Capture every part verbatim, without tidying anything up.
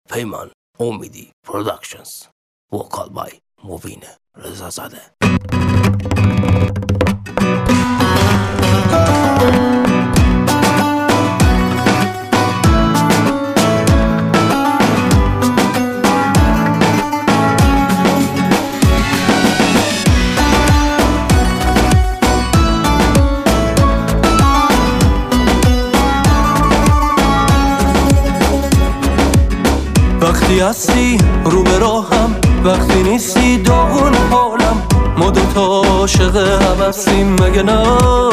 پیمان امیدی پروداکشنز، وکال بای مبین رضازاده. وقتی هستی رو به راهم، وقتی نیستی داغون حالم، ما دوتا عاشق هم هستیم مگه نه؟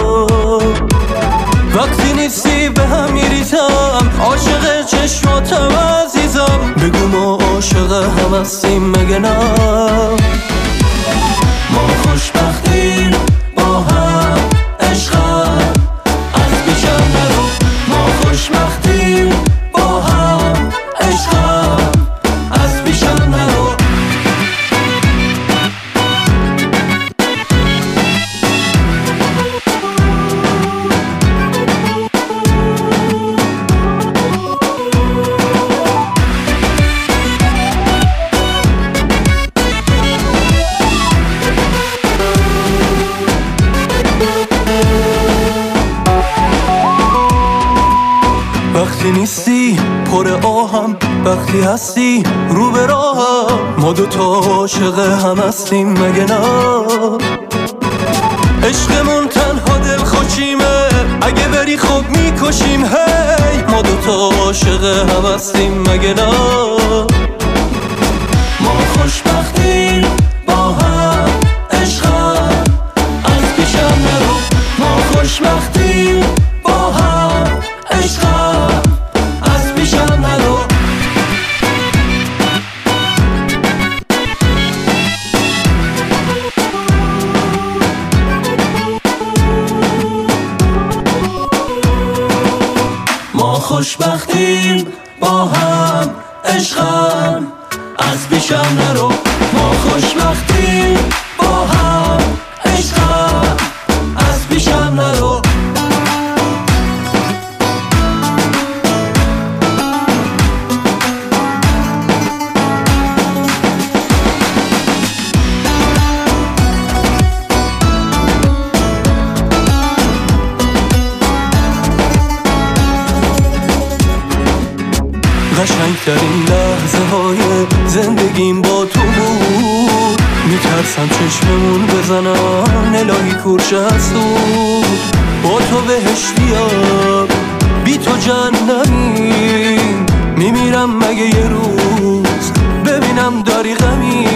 وقتی نیستی به هم میریزم، عاشق چشماتم عزیزم، بگو ما عاشق هم هستیم مگه نه؟ ما خوشبختیم با هم عشقم، از پیشم نرو. ما خوشبختیم با هم عشقم، از پیشم نرو. وقتی نیستی پر آهم، وقتی هستی رو به راهم، ما دوتا عاشق هم هستیم مگه نه؟ عشقمون تنها دل خوشیمه، اگه بری خوب میکشیم هی. ما دوتا عاشق هم هستیم مگه نه؟ ما خوشبختیم با هم عشقم، از پیشم نرو. ما خوشبختیم با هم عشقم، از پیشم نرو. ما خوشبختیم با هم عشقم، از پیشم نرو. ما خوشبختیم با هم عشقم، از پیشم نرو. قشنگترین لحظه های زندگیم با تو بود، میترسم چشممون بزنن الهی کورش هستود. با تو بهشتیم بی تو جهنمی، میمیرم مگه یه روز ببینم داری غمی.